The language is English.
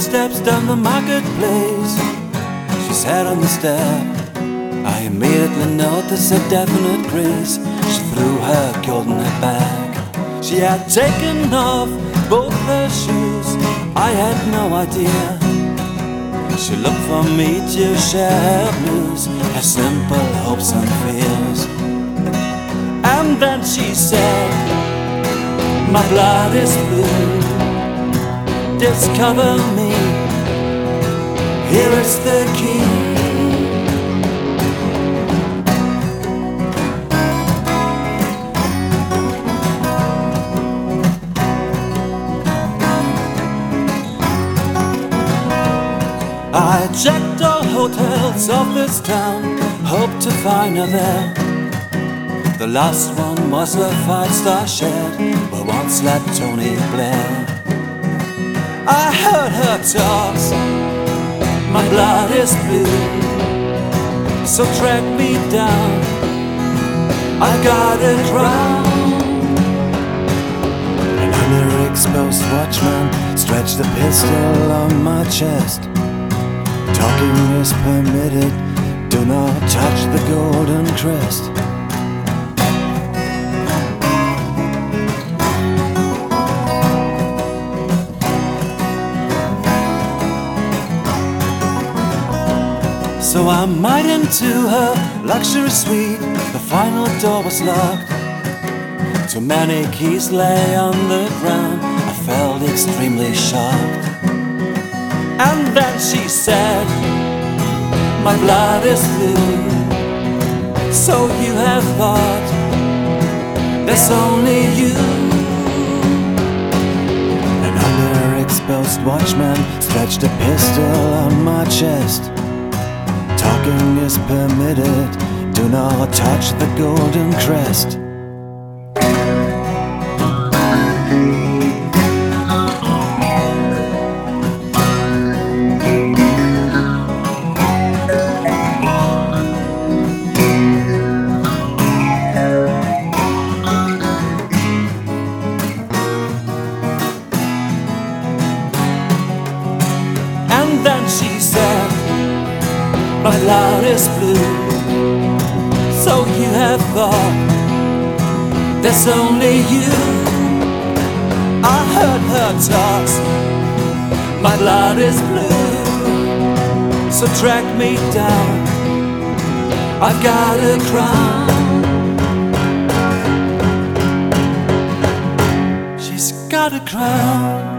steps down the marketplace. She sat on the step. I immediately noticed a definite grace. She threw her golden hair back. She had taken off both her shoes. I had no idea. She looked for me to share her blues, her simple hopes and fears. And then she said, my blood is blue, discover me, here is the key. I checked all hotels of this town, hoped to find her there. The last one was a 5-star shed where once slept Tony Blair. I heard her talk, my blood is blue, so track me down, I got a crown. An underexposed watchman stretched a pistol on my chest. Talking is permitted, do not touch the golden crest. So I might into her luxury suite. The final door was locked. Too many keys lay on the ground. I felt extremely shocked. And then she said, my blood is blue, so you have thought there's only you. An underexposed watchman stretched a pistol on my chest. Talking is permitted, do not touch the golden crest. And then she said, my blood is blue, so you have thought there's only you. I heard her talk, my blood is blue, so track me down, I've got a crown. She's got a crown.